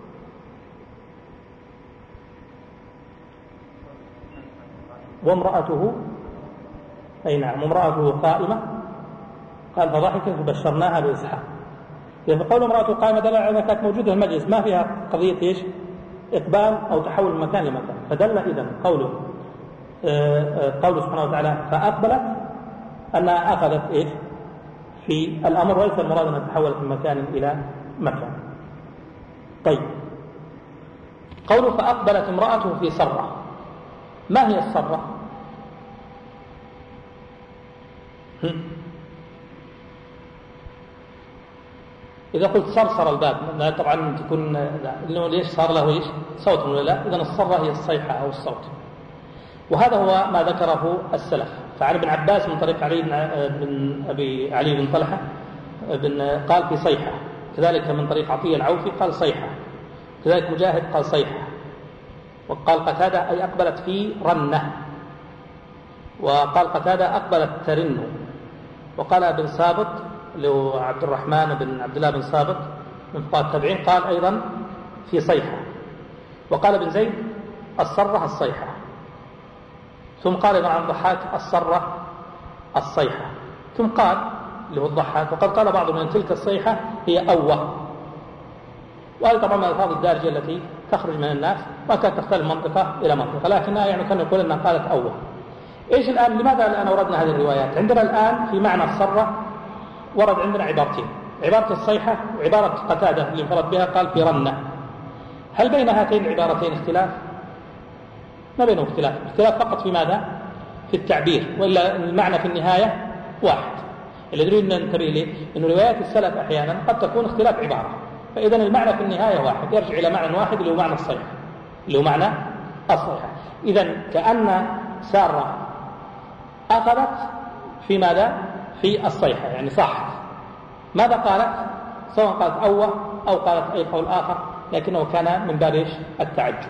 وامرأته أي نعم امرأته قائمة، قال فضحكت فبشرناها بإسحاق. إذا قول امرأته قائمة دل على أنها كانت موجودة في المجلس، ما فيها قضية إيش؟ إقبال أو تحول من مكان لمكان. فدل إذن قوله سبحانه وتعالى فأقبلت أنها أخذت إيش؟ في الأمر، وليس المراد أنها تحولت من مكان إلى مكان. طيب قوله فأقبلت امرأته في صرة، ما هي الصرة؟ إذا قلت صرصر الباب طبعا تكون إنه ليش صار له إيش؟ صوت ولا لا؟ إذن الصرة هي الصيحة أو الصوت. وهذا هو ما ذكره السلف. فعن ابن عباس من طريق علي بن أبي علي بن طلحة قال في صيحة، كذلك من طريق عطية العوفي قال صيحة، كذلك مجاهد قال صيحة، وقال قتادة أي أقبلت في رنة، وقال قتادة أقبلت ترن، وقال ابن سابط اللي هو عبد الرحمن بن عبد الله بن سابط من فقهاء التابعين قال أيضا في صيحة، وقال ابن زيد الصرة الصيحة، ثم قال ابن عن الضحاك الصرة الصيحة، ثم قال اللي هو الضحاك وقد قال بعض من تلك الصيحة هي أوة. وهذه طبعا من الألفاظ الدارجة التي تخرج من الناس وكانت تختلف منطقة إلى منطقة، لكنها يعني كان يقول أنها قالت أوة. إيش الآن لماذا الآن أوردنا هذه الروايات؟ عندنا الآن في معنى الصرة ورد عندنا عبارتين، عبارة الصيحة وعبارة قتادة اللي انفرد بها قال في رنة. هل بين هاتين العبارتين اختلاف؟ ما بينهم اختلاف فقط في ماذا؟ في التعبير، وإلا المعنى في النهاية واحد. اللي نريد ننتبه له إنه روايات السلف أحيانا قد تكون اختلاف عبارة، فإذا المعنى في النهاية واحد، يرجع إلى معنى واحد اللي هو معنى الصيحة، اللي هو معنى الصيحة. إذن كأن سارة أخذت في ماذا؟ في الصيحة، يعني صاحت. ماذا قالت؟ سواء قالت أوة أو قالت أي قول آخر، لكنه كان من باب التعجب.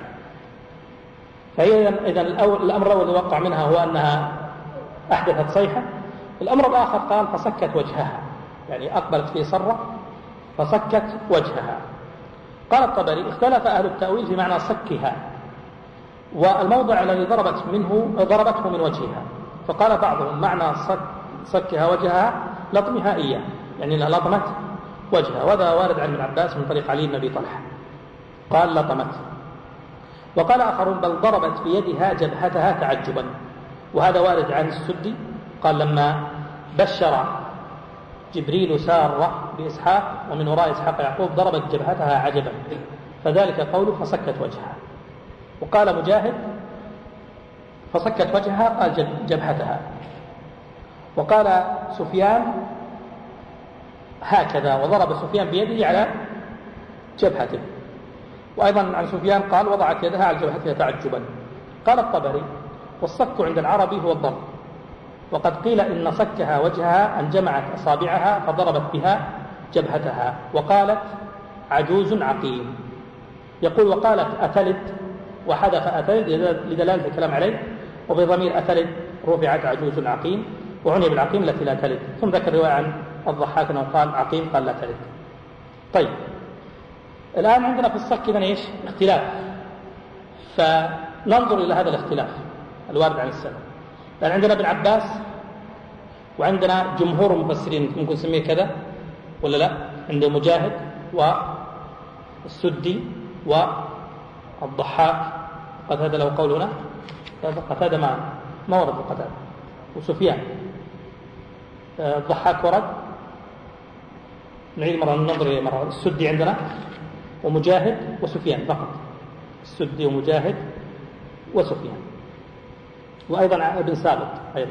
فهي إذن الأمر الأول اللي وقع منها هو أنها أحدثت صيحة. الأمر الآخر قال فسكت وجهها، يعني أقبلت في صرة فسكت وجهها. قال الطبري اختلف أهل التأويل في معنى سكها والموضع الذي ضربته من وجهها، فقال بعضهم معنى سكها وجهها لطمها إياه، يعني لطمت وجهها، وهذا وارد عن ابن عباس من طريق علي بن أبي طلحة قال لطمت. وقال آخرون بل ضربت بيدها جبهتها تعجبا، وهذا وارد عن السدي قال لما بشر جبريل سارة بإسحاق ومن وراء إسحاق يعقوب ضربت جبهتها عجبا، فذلك قوله فسكت وجهها. وقال مجاهد فسكت وجهها قال جبهتها. وقال سفيان هكذا، وضرب سفيان بيده على جبهته. وأيضا عن سفيان قال وضعت يدها على جبهتها تعجبا. قال الطبري والصك عند العربي هو الضرب، وقد قيل إن صكها وجهها أن جمعت أصابعها فضربت بها جبهتها، وقالت عجوز عقيم. يقول وقالت أتلد وحذف أتلد لدلالة الكلام عليه، وبضمير أتلد رفعت عجوز عقيم، وعني بالعقيم التي لا تلد. ثم ذكر رواية عن الضحاك أنه قال عقيم قال لا تلد. طيب الآن عندنا في الصك إذن إيش؟ اختلاف، فننظر إلى هذا الاختلاف الوارد عن السلف. الآن عندنا ابن عباس، وعندنا جمهور المفسرين ممكن نسميه كذا ولا لا، عند مجاهد والسدي والضحاك. قتادة له قول هنا، قتادة ما ورد قتادة، وسفيان. الضحاك ورد، نعيد مرة ننظر مرة. السدي عندنا ومجاهد وسفيان فقط، السدي ومجاهد وسفيان، وأيضا ابن ثابت أيضا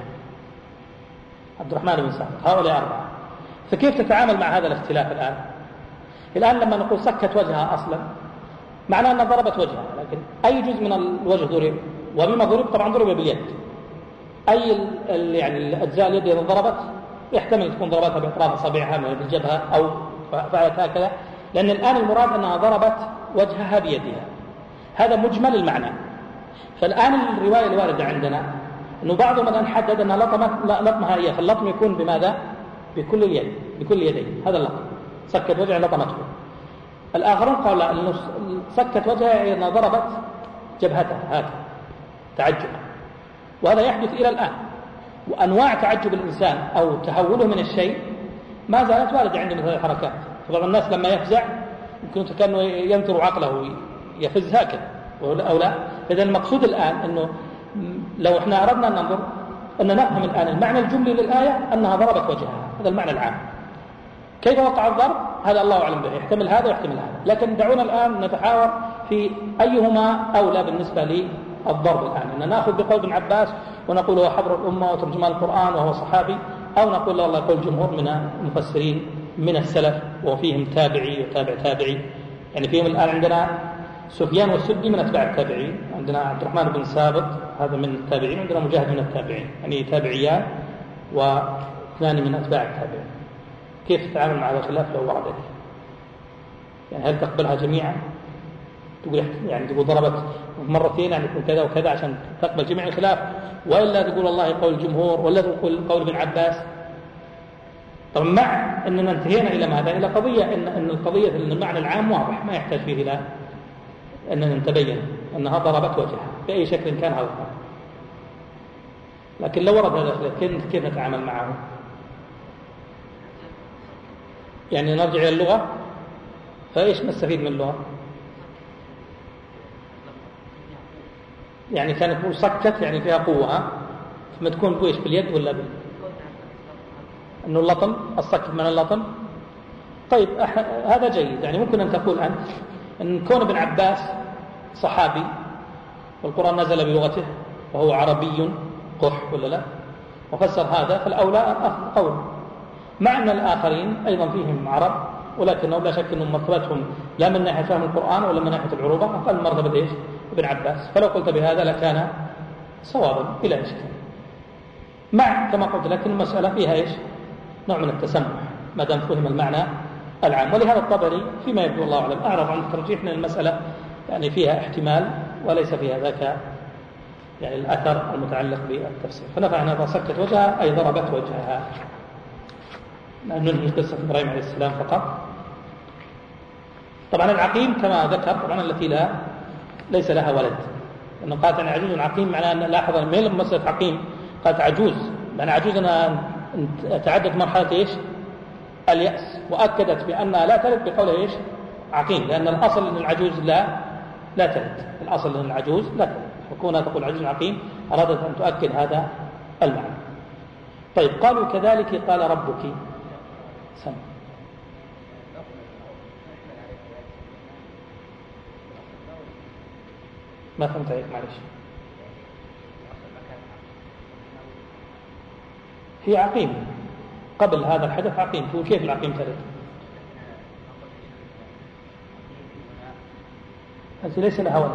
عبد الرحمن بن ثابت. هؤلاء أربعة. فكيف تتعامل مع هذا الاختلاف الآن لما نقول سكت وجهها أصلا معناه أنها ضربت وجهها، لكن أي جزء من الوجه ضرب؟ وبما ضرب طبعا ضرب باليد. أي يعني الأجزاء اليد إذا ضربت يحتمل تكون ضربتها بأطراف أصابعها من الجبهة أو فعلت هكذا، لأن الآن المراد أنها ضربت وجهها بيدها. هذا مجمل المعنى. فالآن الرواية الواردة عندنا أنه بعضهم الآن حدد أنها لطمها هي، فاللطم يكون بماذا؟ بكل اليد، بكل يدين. هذا اللطم سكت وجهها لطمته. الآخرون قالوا لا، أنه سكت وجهها أنها ضربت جبهتها هكذا تعجب. وهذا يحدث إلى الآن، وأنواع تعجب الإنسان أو تهوله من الشيء ما زالت واردة عنده مثل الحركات. فبعض الناس لما يفزع يمكن كأنه ينثر عقله يفز هكذا أو لا. إذن المقصود الآن أنه لو احنا أردنا أن ننظر أن نفهم الآن المعنى الجملي للآية أنها ضربت وجهها، هذا المعنى العام. كيف وقع الضرب؟ هذا الله أعلم به، يحتمل هذا ويحتمل هذا. لكن دعونا الآن نتحاور في أيهما أولى بالنسبة للضرب الآن. أن نأخذ بقول ابن عباس ونقول هو حبر الأمة وترجمان القرآن وهو صحابي، أو نقول لا، الله يقول جمهور من المفسرين من السلف وفيهم تابعي وتابع تابعي. يعني فيهم الآن عندنا سفيان والسدي من أتباع التابعين، عندنا عبد الرحمن بن ثابت هذا من التابعين، عندنا مجاهد من التابعين، يعني تابعيان واثنان من أتباع التابعين. كيف تتعامل مع هذا الخلاف لو وردت؟ يعني هل تقبلها جميعا؟ تقول ضربت مرتين يعني يكون كذا وكذا عشان تقبل جميع الخلاف، وإلا تقول الله قول الجمهور، ولا تقول قول ابن عباس؟ طبعا مع أننا انتهينا إلى ماذا؟ إلى قضية أن القضية أن المعنى العام واضح ما يحتاج فيه إلى أننا نتبين أنها ضربت وجهها بأي شكل كان هذا. لكن لو ورد هذا كيف نتعامل معه؟ يعني نرجع إلى اللغة، فإيش نستفيد من اللغة؟ يعني كانت مسكت يعني فيها قوة، ما تكون بويش باليد ولا أنه اللطم، السكت من اللطم. طيب هذا جيد. يعني ممكن أن تقول أنت أن كون ابن عباس صحابي والقرآن نزل بلغته وهو عربي قح ولا لا، وفسر هذا، فالأولى قول. مع أن الآخرين أيضا فيهم عرب، ولكنه لا شك أنهم مرتبتهم لا من ناحية فهم القرآن ولا من ناحية العروبة أقل مرتبة إيش؟ ابن عباس. فلو قلت بهذا لكان صوابا إلى إشكال. مع كما قلت، لكن المسألة فيها إيش؟ نوع من التسمح ما دام فهم المعنى العام. ولهذا الطبري فيما يبدو الله أعلم أعرض عن ترجيح من المسألة، يعني فيها احتمال وليس فيها ذاك يعني الأثر المتعلق بالتفسير. فنفع أنها سكت وجهها أي ضربت وجهها. ننهي قصة إبراهيم عليه السلام فقط. طبعا العقيم كما ذكر طبعا التي ليس لها ولد، لأنه قالت أن عجوز عقيم معناه أن لاحظ الميل مسألة عقيم قالت عجوز، لأن عجوز أنها تعدت مرحلة إيش؟ اليأس، وأكدت بأنها لا تلد بقولها إيش؟ عقيم، لأن الأصل أن العجوز لا تلد، الأصل أن العجوز لا تلد، وكونها تقول عجوز عقيم أرادت أن تؤكد هذا المعنى. طيب قالوا كذلك قال ربك. سمع. ما فهمت عليك معلش. هي عقيم قبل هذا الحدث، عقيم. تقول كيف العقيم تلد؟ أنت ليس لها ولد.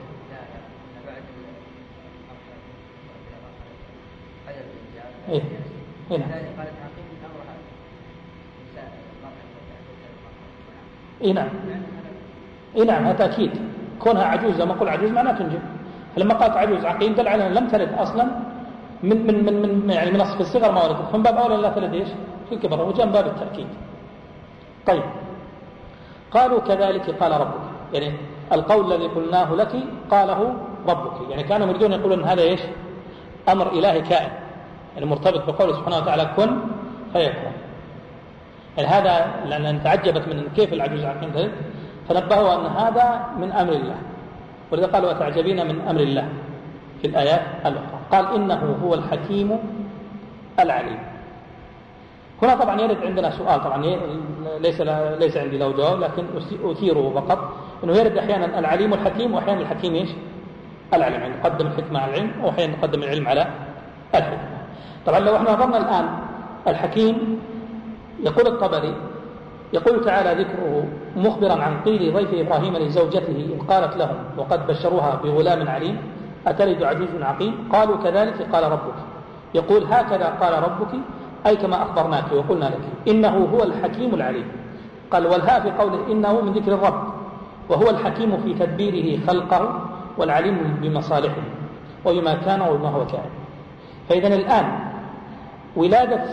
إيه هنا نعم نعم، هذا تأكيد. كونها عجوز لما قل عجوز معناه تنجب. فلما قالت عجوز عقيم دل على أن لم تلد أصلا من يعني من أصف الصغر ما ولدت، فمن باب أولى لا تلد إيش في الكبر، وجاء من باب التأكيد. طيب قالوا كذلك قال ربك، يعني القول الذي قلناه لك قاله ربك، يعني كانوا يريدون يقولون هذا إيش أمر إلهي كائن، يعني مرتبط بقوله سبحانه وتعالى كن فيكون. يعني هذا لأن تعجبت من كيف العجوز عقيم تلد، فنبهوا أن هذا من أمر الله، ولذا قالوا وتعجبين من أمر الله في الآيات الأخرى. قال إنه هو الحكيم العليم. هنا طبعا يرد عندنا سؤال، طبعا ليس عندي له جواب لكن أثيره فقط، أنه يرد أحيانا العليم الحكيم، وأحيانا الحكيم إيش العليم، يعني يقدم الحكمة على العلم، وأحيانا يقدم العلم على الحكمة. طبعا لو احنا نظرنا الآن الحكيم، يقول الطبري يقول تعالى ذكره مخبرا عن قيل ضيف إبراهيم لزوجته إن قالت لهم وقد بشروها بغلام عليم أتلد عجوز عقيم قالوا كذلك قال ربك. يقول هكذا قال ربك أي كما أخبرناك وقلنا لك إنه هو الحكيم العليم. قال والهاء في قوله إنه من ذكر الرب، وهو الحكيم في تدبيره خلقه والعليم بمصالحه وبما كان وبما هو كائن. فإذن الآن ولادة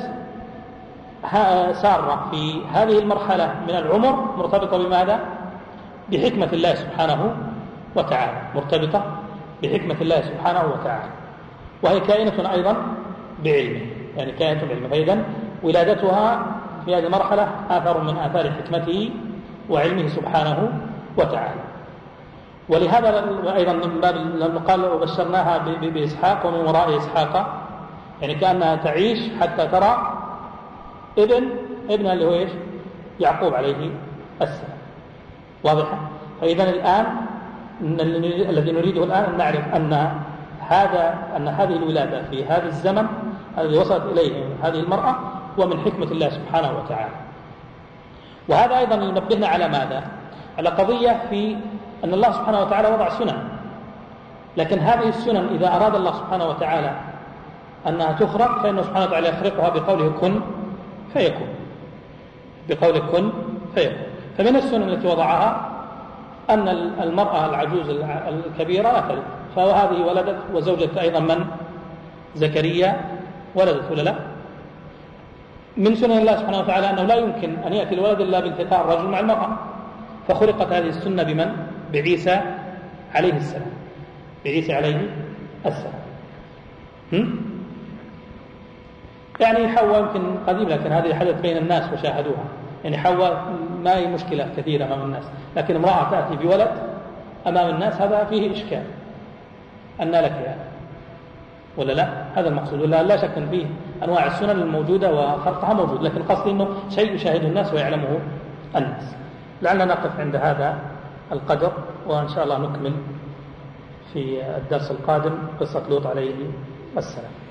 سارة في هذه المرحلة من العمر مرتبطة بماذا؟ بحكمة الله سبحانه وتعالى، مرتبطة بحكمة الله سبحانه وتعالى، وهي كائنة أيضا بعلمه، يعني كائنة بعلمه. فإذن ولادتها في هذه المرحلة آثار من آثار حكمته وعلمه سبحانه وتعالى. ولهذا أيضا من باب لما قال وبشرناها بإسحاق ومن وراء إسحاق، يعني كأنها تعيش حتى ترى ابنها اللي هو إيش يعقوب عليه السلام. واضح؟ فإذن الآن الذي نريده الآن أن نعرف أن هذه الولادة في هذا الزمن الذي وصلت إليه هذه المرأة ومن حكمة الله سبحانه وتعالى. وهذا أيضا ينبهنا على ماذا؟ على قضية في أن الله سبحانه وتعالى وضع سنن، لكن هذه السنن إذا أراد الله سبحانه وتعالى أنها تخرق فإنه سبحانه وتعالى يخرقها بقوله كن فيكون، بقوله كن فيكون. فمن السنن التي وضعها أن المرأة العجوز الكبيرة لا تلد، فهذه ولدت وزوجة أيضا من زكريا ولدت ولا لا. من سنن الله سبحانه وتعالى أنه لا يمكن أن يأتي الولد إلا بالتقاء الرجل مع المرأة، فخلقت هذه السنة بمن؟ بعيسى عليه السلام، بعيسى عليه السلام. يعني حواء يمكن قديم، لكن هذه حدث بين الناس وشاهدوها، يعني حواء ما هي مشكلة كثيرة أمام الناس، لكن امرأة تأتي بولد أمام الناس هذا فيه إشكال. أن لك يعني ولا لا؟ هذا المقصود. ولا لا شك فيه أنواع السنن الموجودة وخرقها موجود، لكن قصدي أنه شيء يشاهده الناس ويعلمه الناس. لعلنا نقف عند هذا القدر، وإن شاء الله نكمل في الدرس القادم قصة لوط عليه السلام.